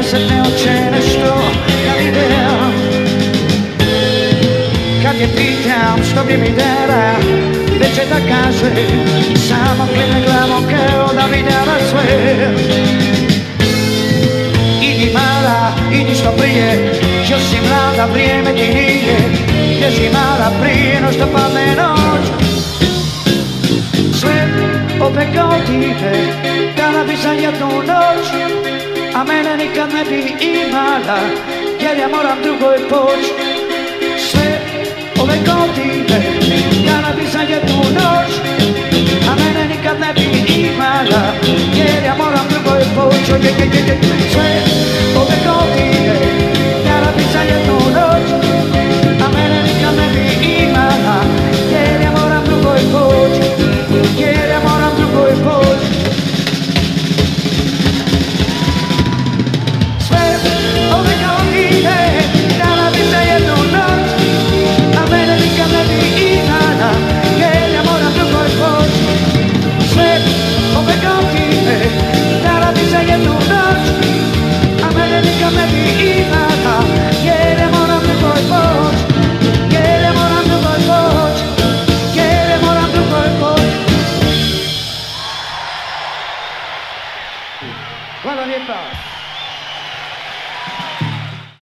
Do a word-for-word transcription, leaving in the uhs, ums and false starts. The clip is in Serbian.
desetne oči nešto da vidim. Kad je pitam što bi mi dala, već će da kaže, samo klime glavom kao da videla sve. Idi mala, idi što prije, još si mlada, vrijeme ti nije. Bježi mala prije no što padne noć. Sve opekao ti te, dala bi za jednu noć, a mene nikad ne bi imala, jer ja moram drugoj poć. Sve ove godine dala bi za jednu noć, a mene nikad ne bi imala, jer ja moram drugoj poć. Sve ove godine dala bi za jednu noć, a mene nikad ne bi imala, jer ja moram drugoj poć, jer ja moram drugoj poć. Sve ove godine dala bi za jednu noć, a mene nikad ne bi imala, jer ja moram drugoj poć. Sve ove godine dala bi za jednu noć, a mene nikad ne bi imala.